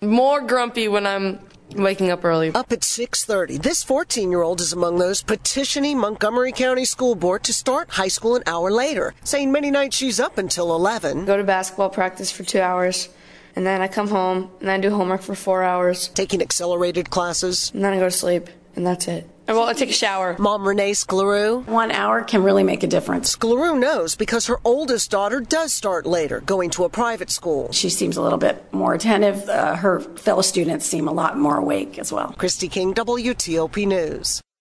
more grumpy when I'm waking up early. Up at 6:30, this 14-year-old is among those petitioning Montgomery County School Board to start high school an hour later, saying many nights she's up until 11. Go to basketball practice for 2 hours, and then I come home, and I do homework for 4 hours. Taking accelerated classes. And then I go to sleep, and that's it. Well, I take a shower. Mom Renee Sklaroo. 1 hour can really make a difference. Sklaroo knows because her oldest daughter does start later, going to a private school. She seems a little bit more attentive. Her fellow students seem a lot more awake as well. Christy King, WTOP News.